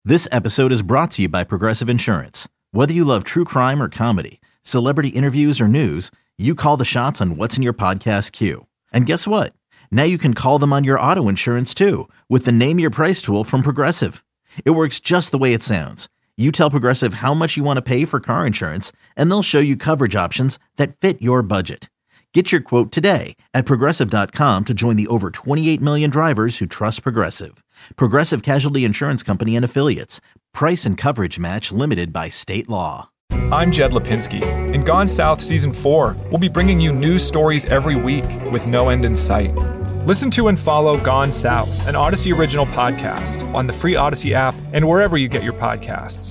This episode is brought to you by Progressive Insurance. Whether you love true crime or comedy, celebrity interviews or news, you call the shots on what's in your podcast queue. And guess what? Now you can call them on your auto insurance too with the Name Your Price tool from Progressive. It works just the way it sounds. You tell Progressive how much you want to pay for car insurance, and they'll show you coverage options that fit your budget. Get your quote today at Progressive.com to join the over 28 million drivers who trust Progressive. Progressive Casualty Insurance Company and Affiliates. Price and coverage match limited by state law. I'm Jed Lipinski. In Gone South Season 4, we'll be bringing you news stories every week with no end in sight. Listen to and follow Gone South, an Odyssey original podcast on the free Odyssey app and wherever you get your podcasts.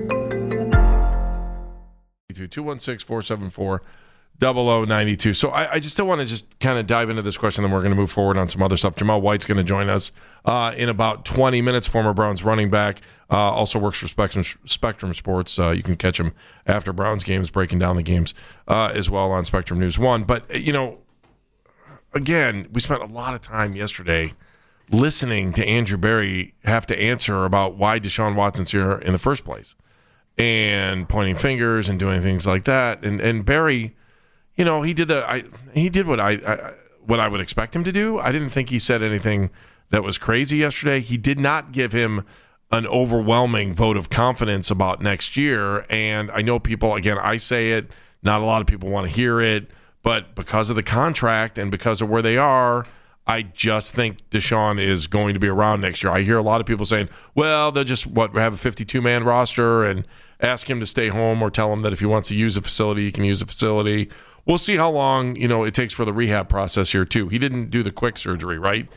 216-474-0092. So I just still want to just kind of dive into this question, then we're going to move forward on some other stuff. Jamal White's going to join us in about 20 minutes, former Browns running back, also works for Spectrum Sports. You can catch him after Browns games, breaking down the games as well on Spectrum News 1. But, you know, again, we spent a lot of time yesterday listening to Andrew Berry have to answer about why Deshaun Watson's here in the first place and pointing fingers and doing things like that. And Berry, you know, he did what I would expect him to do. I didn't think he said anything that was crazy yesterday. He did not give him an overwhelming vote of confidence about next year. And I know people, again, I say it, not a lot of people want to hear it, but because of the contract and because of where they are, I just think Deshaun is going to be around next year. I hear a lot of people saying, well, they'll just have a 52-man roster and ask him to stay home or tell him that if he wants to use a facility, he can use a facility. We'll see how long, you know, it takes for the rehab process here, too. He didn't do the quick surgery, right?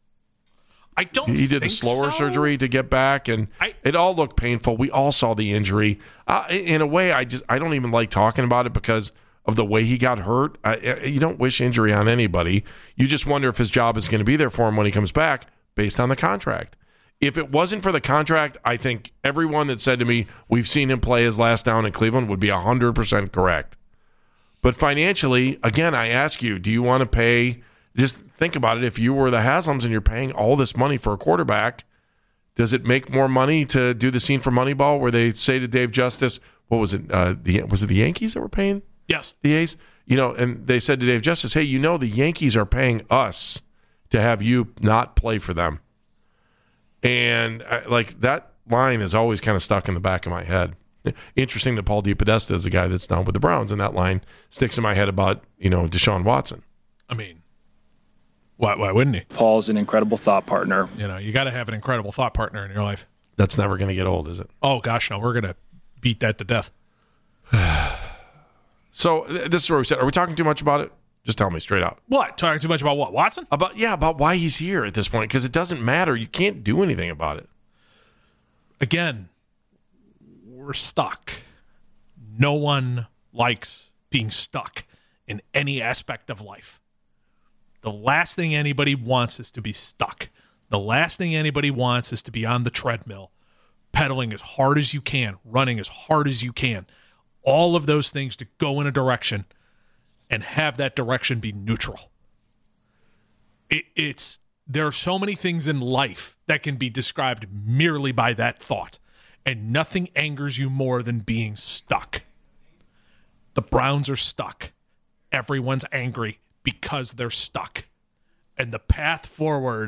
I don't think He did the slower surgery to get back, and it all looked painful. We all saw the injury. In a way, I don't even like talking about it because of the way he got hurt. You don't wish injury on anybody. You just wonder if his job is going to be there for him when he comes back based on the contract. If it wasn't for the contract, I think everyone that said to me, we've seen him play his last down in Cleveland would be 100% correct. But financially, again, I ask you, do you want to pay? Just think about it. If you were the Haslams and you're paying all this money for a quarterback, does it make more money to do the scene from Moneyball where they say to Dave Justice, what was it? Was it the Yankees that were paying? Yes. The A's? You know, and they said to Dave Justice, hey, you know the Yankees are paying us to have you not play for them. And like that line is always kind of stuck in the back of my head. Interesting that Paul DePodesta is the guy that's down with the Browns, and that line sticks in my head about, you know, Deshaun Watson. I mean, why wouldn't he? Paul's an incredible thought partner. You know, you got to have an incredible thought partner in your life. That's never going to get old, is it? Oh, gosh, no. We're going to beat that to death. So this is where we said, are we talking too much about it? Just tell me straight out. What? Talking too much about what? Watson? About why he's here at this point, because it doesn't matter. You can't do anything about it. Again, we're stuck. No one likes being stuck in any aspect of life. The last thing anybody wants is to be stuck. The last thing anybody wants is to be on the treadmill, pedaling as hard as you can, running as hard as you can. All of those things to go in a direction and have that direction be neutral. There are so many things in life that can be described merely by that thought, and nothing angers you more than being stuck. The Browns are stuck. Everyone's angry because they're stuck. And the path forward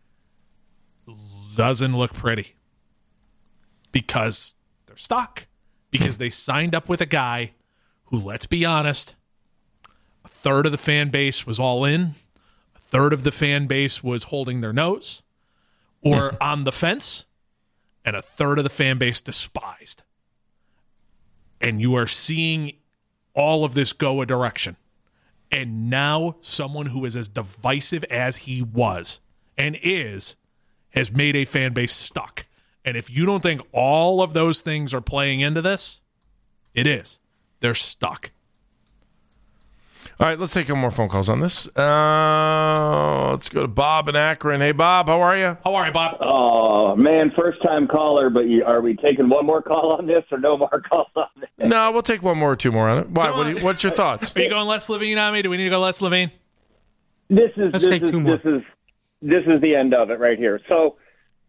doesn't look pretty because they're stuck. Because they signed up with a guy who, let's be honest, a third of the fan base was all in, a third of the fan base was holding their nose or on the fence, and a third of the fan base despised. And you are seeing all of this go a direction. And now someone who is as divisive as he was and is has made a fan base stuck. And if you don't think all of those things are playing into this, it is. They're stuck. All right, let's take a couple more phone calls on this. Let's go to Bob in Akron. Hey, Bob, how are you? How are you, Bob? Oh, man, first-time caller, but are we taking one more call on this or no more calls on this? No, we'll take one more or two more on it. Why? What's your thoughts? Are you going Les Levine on me? Do we need to go Les Levine? This is the end of it right here. So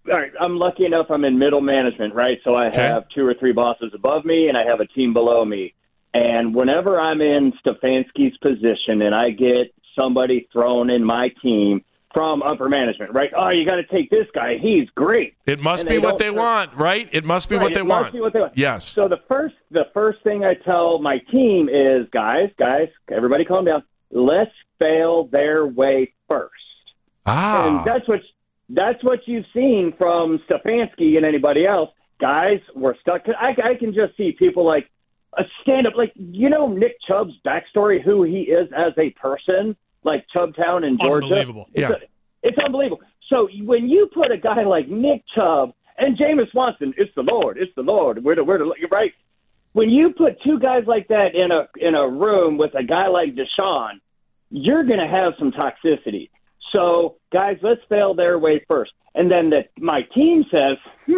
right, I'm lucky enough I'm in middle management, right? So I have 2 or 3 bosses above me, and I have a team below me. And whenever I'm in Stefanski's position and I get somebody thrown in my team from upper management, right? Oh, you got to take this guy. He's great. It must be what they want, right? It must be what they want. Yes. So the first thing I tell my team is, guys, everybody calm down. Let's fail their way first. And that's what you've seen from Stefanski and anybody else. Guys, we're stuck. I can just see people like a stand-up, like, Nick Chubb's backstory, who he is as a person, like Chubbtown in Georgia. Unbelievable. It's unbelievable. So when you put a guy like Nick Chubb and Jameis Winston, it's the Lord. You're right. When you put 2 guys like that in a room with a guy like Deshaun, you're going to have some toxicity. So, guys, let's fail their way first. And then my team says,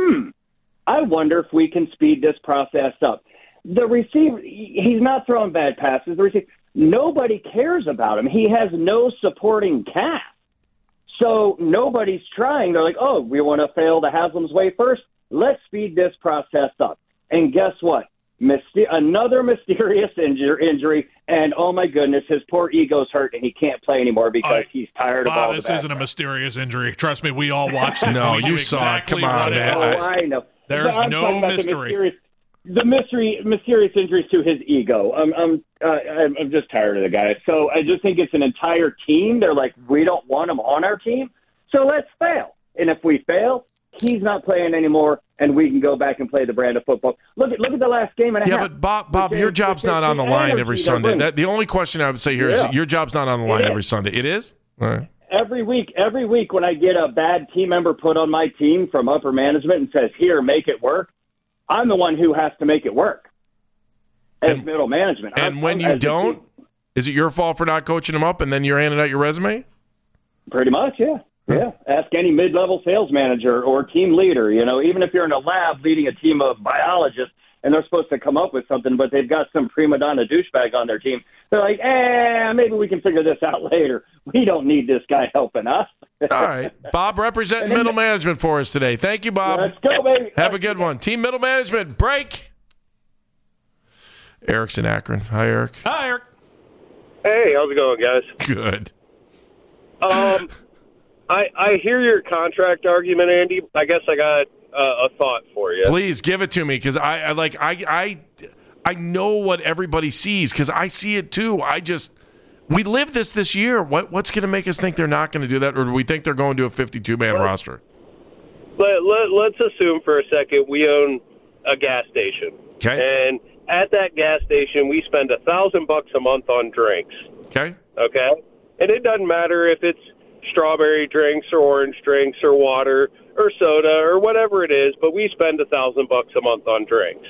I wonder if we can speed this process up. The receiver, he's not throwing bad passes. The receiver, nobody cares about him. He has no supporting cast. So nobody's trying. They're like, oh, we want to fail the Haslam's way first. Let's speed this process up. And guess what? Another mysterious injury, and oh my goodness, his poor ego's hurt, and he can't play anymore because he's tired of all the this bad isn't stuff. A mysterious injury. Trust me, we all watched it. No, we you knew saw it. exactly Come on, what man. it was. I know. There's I'm no talking about mystery. The mysterious injuries to his ego. I'm just tired of the guy. So I just think it's an entire team. They're like, we don't want him on our team, so let's fail. And if we fail, he's not playing anymore, and we can go back and play the brand of football. Look at the last game and a half. Yeah, but Bob, your job's not on the line every Sunday. The only question I would say here is your job's not on the line every Sunday. It is? All right. Every week when I get a bad team member put on my team from upper management and says, here, make it work, I'm the one who has to make it work as middle management. And when you don't, is it your fault for not coaching them up and then you're handing out your resume? Pretty much, yeah. Yeah. Ask any mid-level sales manager or team leader, even if you're in a lab leading a team of biologists and they're supposed to come up with something, but they've got some prima donna douchebag on their team. They're like, maybe we can figure this out later. We don't need this guy helping us. All right. Bob representing middle management for us today. Thank you, Bob. Let's go, baby. Have a good one. Team Middle Management, break. Eric's in Akron. Hi, Eric. Hi, Eric. Hey, how's it going, guys? Good. I hear your contract argument, Andy. I guess I got a thought for you. Please give it to me, because I know what everybody sees, because I see it too. We live this year. What's going to make us think they're not going to do that, or do we think they're going to a 52-man roster? Let's assume for a second we own a gas station. Okay. And at that gas station, we spend $1,000 a month on drinks. Okay. Okay. And it doesn't matter if it's strawberry drinks or orange drinks or water or soda or whatever it is, but we spend $1,000 a month on drinks.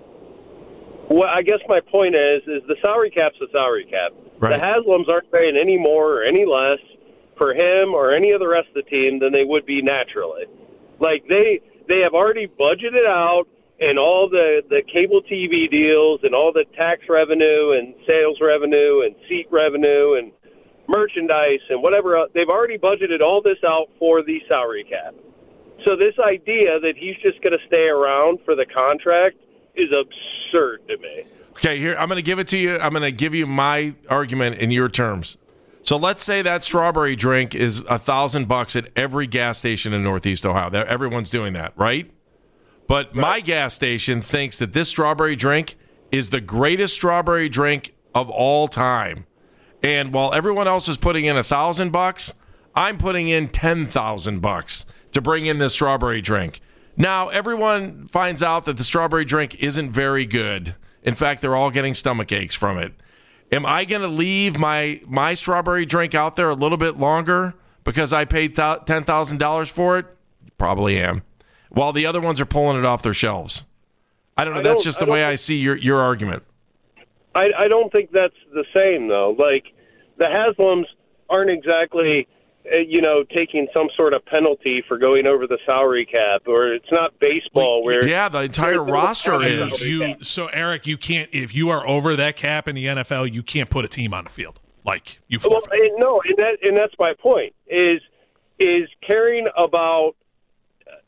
Well, I guess my point is the salary cap's the salary cap. Right. The Haslams aren't paying any more or any less for him or any of the rest of the team than they would be naturally. Like they have already budgeted out, and all the cable TV deals and all the tax revenue and sales revenue and seat revenue and merchandise and whatever else, they've already budgeted all this out for the salary cap. So this idea that he's just going to stay around for the contract is absurd to me. Okay, here, I'm going to give it to you. I'm going to give you my argument in your terms. So let's say that strawberry drink is $1,000 at every gas station in Northeast Ohio. Everyone's doing that, right? But my gas station thinks that this strawberry drink is the greatest strawberry drink of all time. And while everyone else is putting in $1,000, I'm putting in $10,000 to bring in this strawberry drink. Now, everyone finds out that the strawberry drink isn't very good. In fact, they're all getting stomach aches from it. Am I going to leave my strawberry drink out there a little bit longer because I paid $10,000 for it? Probably am. While the other ones are pulling it off their shelves. I don't know. That's just the way I see your argument. I don't think that's the same, though. Like, the Haslams aren't exactly, taking some sort of penalty for going over the salary cap, or it's not baseball where... Yeah, the entire roster is. So, Eric, you can't, if you are over that cap in the NFL, you can't put a team on the field. Like, you forfeit. Well, no, and that's my point, is caring about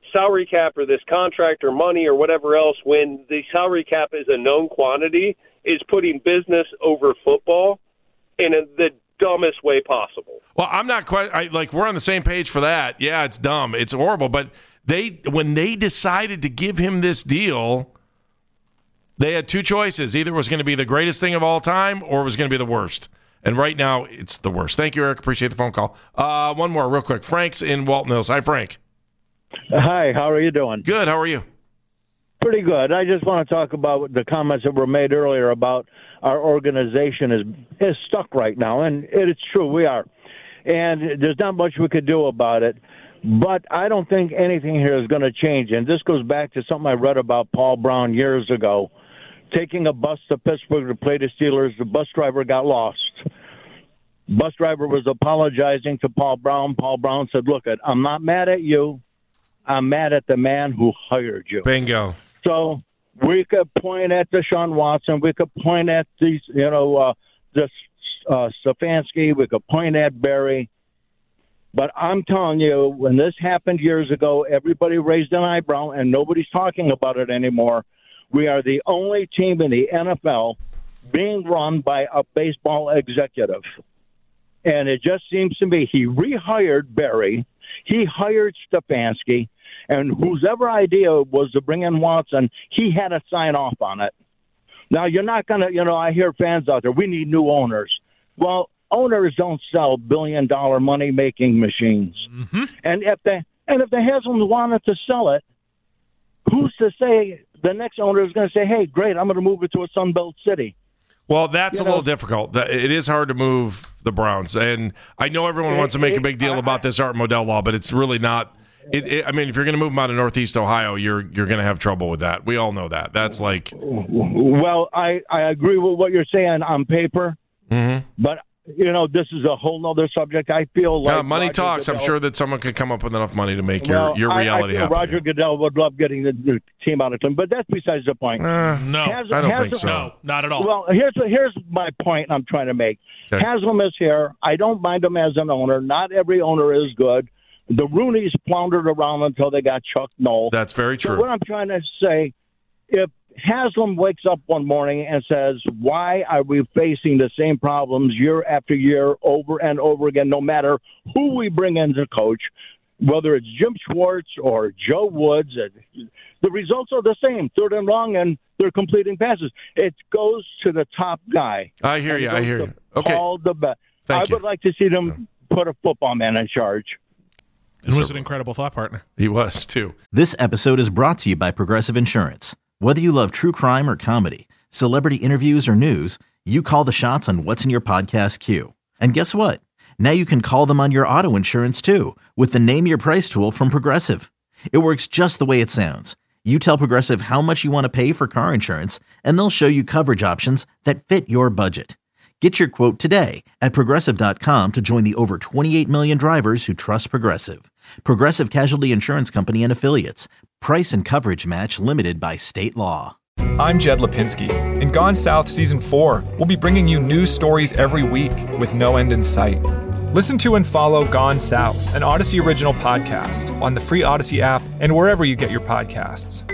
salary cap or this contract or money or whatever else, when the salary cap is a known quantity, is putting business over football in the dumbest way possible. Well, I'm not quite we're on the same page for that. Yeah, it's dumb. It's horrible. But when they decided to give him this deal, they had two choices. Either it was going to be the greatest thing of all time or it was going to be the worst. And right now, it's the worst. Thank you, Eric. Appreciate the phone call. One more real quick. Frank's in Walton Hills. Hi, Frank. Hi, how are you doing? Good. How are you? Pretty good. I just want to talk about the comments that were made earlier about our organization is stuck right now, and it's true, we are. And there's not much we could do about it. But I don't think anything here is going to change. And this goes back to something I read about Paul Brown years ago. Taking a bus to Pittsburgh to play the Steelers, the bus driver got lost. Bus driver was apologizing to Paul Brown. Paul Brown said, look, I'm not mad at you. I'm mad at the man who hired you. Bingo. So we could point at Deshaun Watson. We could point at these, Stefanski. We could point at Barry. But I'm telling you, when this happened years ago, everybody raised an eyebrow, and nobody's talking about it anymore. We are the only team in the NFL being run by a baseball executive. And it just seems to me he rehired Barry. He hired Stefanski. And whosever idea was to bring in Watson, he had to sign off on it. Now, you're not going to, I hear fans out there, we need new owners. Well, owners don't sell billion-dollar money-making machines. Mm-hmm. And if the Haslam wanted to sell it, who's to say the next owner is going to say, hey, great, I'm going to move it to a Sunbelt city? Well, that's a little difficult. It is hard to move the Browns. And I know everyone wants to make a big deal about this Art Modell law, but it's really not. If you're going to move them out of Northeast Ohio, you're going to have trouble with that. We all know that. That's like. Well, I agree with what you're saying on paper, but this is a whole nother subject. I feel like money Roger talks. Goodell, I'm sure that someone could come up with enough money to make your reality happen. Roger Goodell would love getting the team out of Cleveland, but that's besides the point. No, I don't think so. No, not at all. Well, here's my point I'm trying to make. Okay. Haslam is here. I don't mind him as an owner. Not every owner is good. The Rooneys floundered around until they got Chuck Noll. That's very true. So what I'm trying to say, if Haslam wakes up one morning and says, why are we facing the same problems year after year over and over again, no matter who we bring in to coach, whether it's Jim Schwartz or Joe Woods, the results are the same, third and long, and they're completing passes. It goes to the top guy. I hear you. Okay. I would like to see them put a football man in charge. And was an incredible thought partner. He was, too. This episode is brought to you by Progressive Insurance. Whether you love true crime or comedy, celebrity interviews or news, you call the shots on what's in your podcast queue. And guess what? Now you can call them on your auto insurance, too, with the Name Your Price tool from Progressive. It works just the way it sounds. You tell Progressive how much you want to pay for car insurance, and they'll show you coverage options that fit your budget. Get your quote today at Progressive.com to join the over 28 million drivers who trust Progressive. Progressive Casualty Insurance Company and Affiliates. Price and coverage match limited by state law. I'm Jed Lipinski. In Gone South Season 4, we'll be bringing you news stories every week with no end in sight. Listen to and follow Gone South, an Odyssey original podcast on the free Odyssey app and wherever you get your podcasts.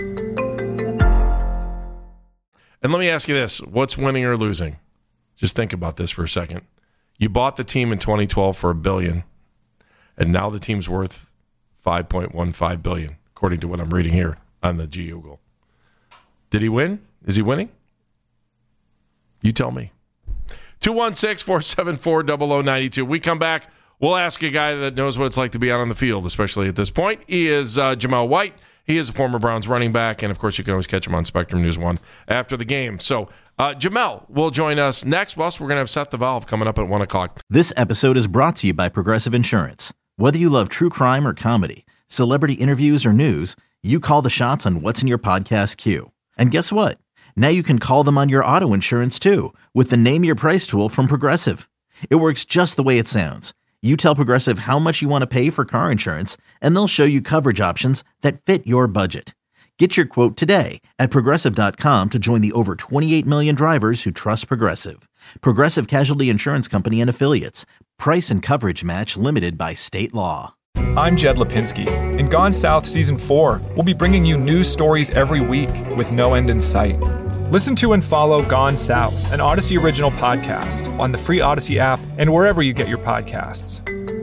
And let me ask you this. What's winning or losing? Just think about this for a second. You bought the team in 2012 for $1 billion, and now the team's worth $5.15 billion, according to what I'm reading here on the Google. Did he win? Is he winning? You tell me. 216-474-0092. We come back. We'll ask a guy that knows what it's like to be out on the field, especially at this point. He is Jamal White. He is a former Browns running back, and, of course, you can always catch him on Spectrum News 1 after the game. So, Jamel will join us next. Plus, we're going to have Seth the Valve coming up at 1 o'clock. This episode is brought to you by Progressive Insurance. Whether you love true crime or comedy, celebrity interviews or news, you call the shots on what's in your podcast queue. And guess what? Now you can call them on your auto insurance, too, with the Name Your Price tool from Progressive. It works just the way it sounds. You tell Progressive how much you want to pay for car insurance, and they'll show you coverage options that fit your budget. Get your quote today at Progressive.com to join the over 28 million drivers who trust Progressive. Progressive Casualty Insurance Company and Affiliates. Price and coverage match limited by state law. I'm Jed Lipinski. In Gone South Season 4, we'll be bringing you news stories every week with no end in sight. Listen to and follow Gone South, an Odyssey original podcast, on the free Odyssey app and wherever you get your podcasts.